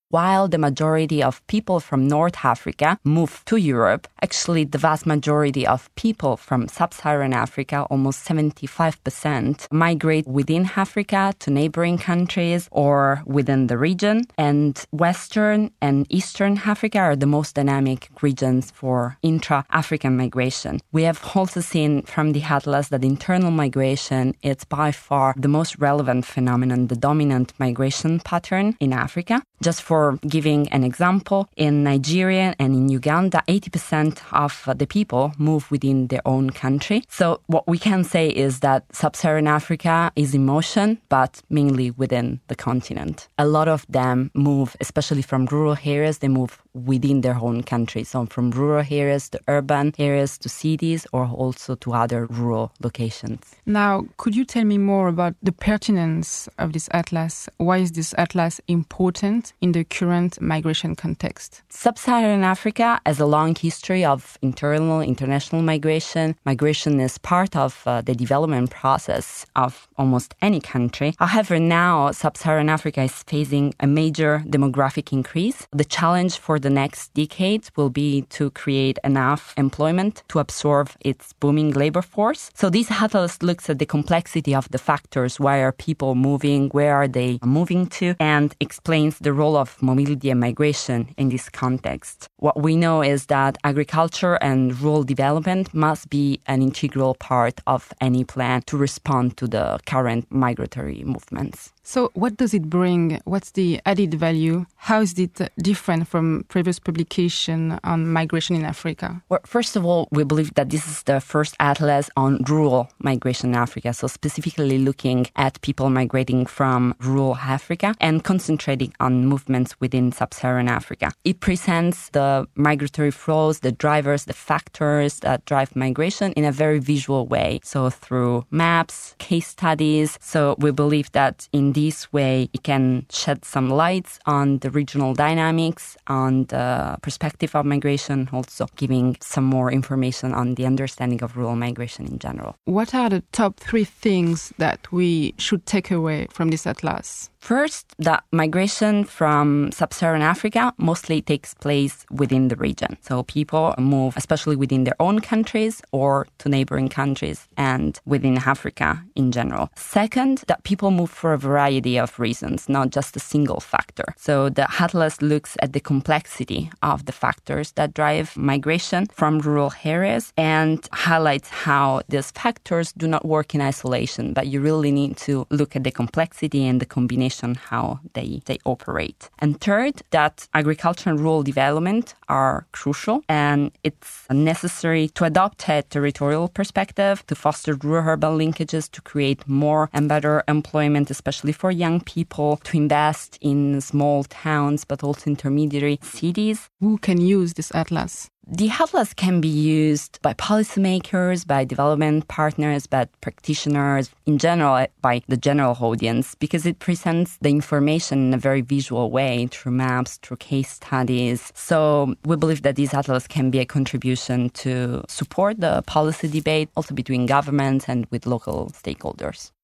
While the majority of people from North Africa move to Europe, actually the vast majority of people from sub-Saharan Africa, almost 75%, migrate within Africa to neighboring countries or within the region. And Western and Eastern Africa are the most dynamic regions for intra-African migration. We have also seen from the atlas that internal migration is by far the most relevant phenomenon, the dominant migration pattern in Africa. Just for giving an example, in Nigeria and in Uganda, 80% of the people move within their own country. So what we can say is that sub-Saharan Africa is in motion, but mainly within the continent. A lot of them move, especially from rural areas, they move within their own country. So from rural areas to urban areas to cities or also to other rural locations. Now, could you tell me more about the pertinence of this atlas? Why is this atlas important in the current migration context? Sub-Saharan Africa has a long history of international migration. Migration is part of the development process of almost any country. However, now Sub-Saharan Africa is facing a major demographic increase. The challenge for the next decades will be to create enough employment to absorb its booming labor force. So this atlas looks at the complexity of the factors. Why are people moving? Where are they moving to? And explains the role of mobility and migration in this context. What we know is that agriculture and rural development must be an integral part of any plan to respond to the current migratory movements. So what does it bring? What's the added value? How is it different from previous publication on migration in Africa? Well, first of all, we believe that this is the first atlas on rural migration in Africa, so specifically looking at people migrating from rural Africa and concentrating on movements within sub-Saharan Africa. It presents the migratory flows, the drivers, the factors that drive migration in a very visual way, so through maps, case studies. So we believe that in this way, it can shed some lights on the regional dynamics, on the perspective of migration, also giving some more information on the understanding of rural migration in general. What are the top 3 things that we should take away from this atlas? First, that migration from sub-Saharan Africa mostly takes place within the region. So people move, especially within their own countries or to neighboring countries and within Africa in general. Second, that people move for a variety of reasons, not just a single factor. So the atlas looks at the complexity of the factors that drive migration from rural areas and highlights how these factors do not work in isolation, but you really need to look at the complexity and the combination how they operate. And third, that agriculture and rural development are crucial, and it's necessary to adopt a territorial perspective to foster rural-urban linkages, to create more and better employment, especially for young people, to invest in small towns, but also intermediary cities. Who can use this atlas? The atlas can be used by policymakers, by development partners, by practitioners, in general, by the general audience, because it presents the information in a very visual way through maps, through case studies. So we believe that this atlas can be a contribution to support the policy debate, also between governments and with local stakeholders.